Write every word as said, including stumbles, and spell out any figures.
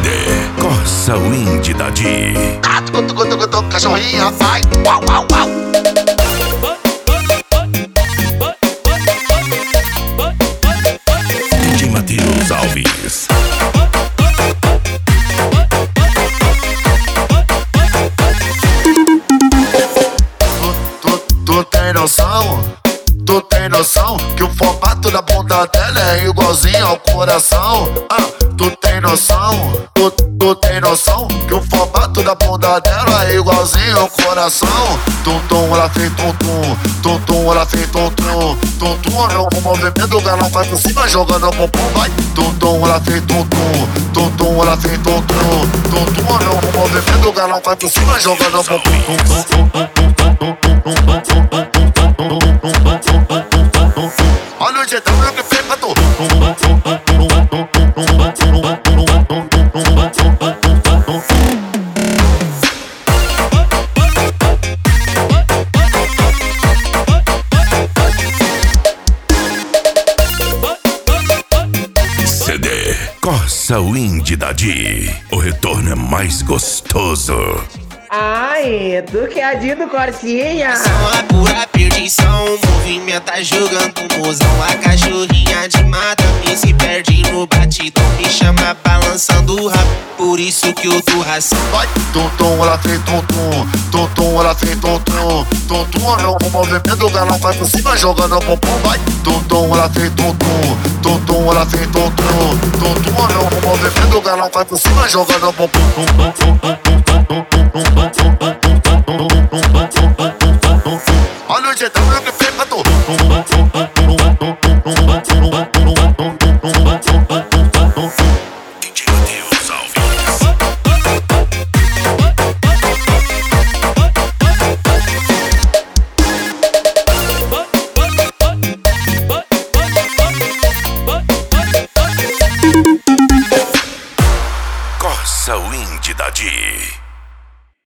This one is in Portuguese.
D, Corsa Wind da Di. Ah, tucu, tucu, tucu, tucu, cachorrinha, vai. Uau, uau, uau. D J Matheus Alves. Tu, tu, tu tem noção? Tu tem noção que o formato da bunda dela é igualzinho ao coração? Ah, tu tem noção? Tu, tu tem noção que o formato da bunda dela é igualzinho ao coração? Tum tum, ela fez tum tum, tum tum, ela fez tum tum, tum tum, é o movimento que ela faz por cima jogando o bumbum, vai. Tum tum, ela fez tum tum, tum tum, ela fez tum tum, tum tum, é o movimento que ela faz por cima jogando o bumbum. Olha o jeitão que fez pra tu. C D, Corsa Wind da Di. O retorno é mais gostoso. Ai, tu que é a Di do Corsinha. São a pura perdição, movimenta jogando mozão. A cachorrinha de mata me se perde no batidão. Me chama balançando o rabo, por isso que eu dou ração. Vai, tum tum, ela fez tum tum, tum tum, ela fez tum tum, tum tum, é o movimento que ela faz por cima jogando o bumbum, vai. Tum tum, ela fez tum tum, tum tum, ela fez tum tum, tum tum, é o movimento que ela faz por cima jogando o bumbum. Olha o jeitão que fez pra tu. D J Matheus Alves. Corsa Wind da Di.